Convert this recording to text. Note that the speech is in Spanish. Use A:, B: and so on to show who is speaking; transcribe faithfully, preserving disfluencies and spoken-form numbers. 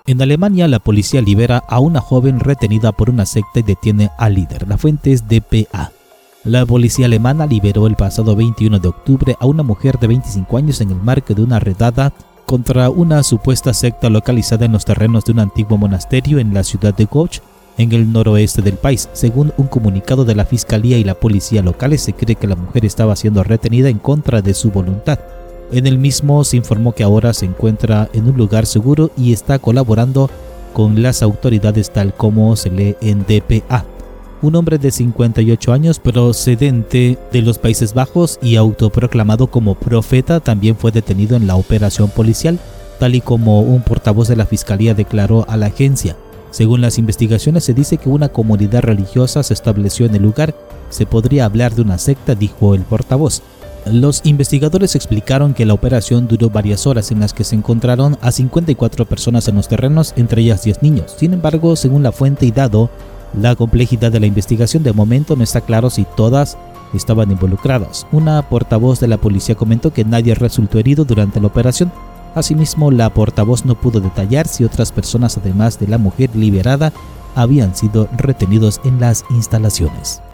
A: En Alemania, la policía libera a una joven retenida por una secta y detiene al líder. La fuente es D P A. La policía alemana liberó el pasado veintiuno de octubre a una mujer de veinticinco años en el marco de una redada contra una supuesta secta localizada en los terrenos de un antiguo monasterio en la ciudad de Goch, en el noroeste del país. Según un comunicado de la fiscalía y la policía locales, se cree que la mujer estaba siendo retenida en contra de su voluntad. En el mismo se informó que ahora se encuentra en un lugar seguro y está colaborando con las autoridades, tal como se lee en D P A. Un hombre de cincuenta y ocho años procedente de los Países Bajos y autoproclamado como profeta también fue detenido en la operación policial, tal y como un portavoz de la fiscalía declaró a la agencia. Según las investigaciones, se dice que una comunidad religiosa se estableció en el lugar. Se podría hablar de una secta, dijo el portavoz. Los investigadores explicaron que la operación duró varias horas, en las que se encontraron a cincuenta y cuatro personas en los terrenos, entre ellas diez niños. Sin embargo, según la fuente y dado la complejidad de la investigación, de momento no está claro si todas estaban involucradas. Una portavoz de la policía comentó que nadie resultó herido durante la operación. Asimismo, la portavoz no pudo detallar si otras personas, además de la mujer liberada, habían sido retenidos en las instalaciones.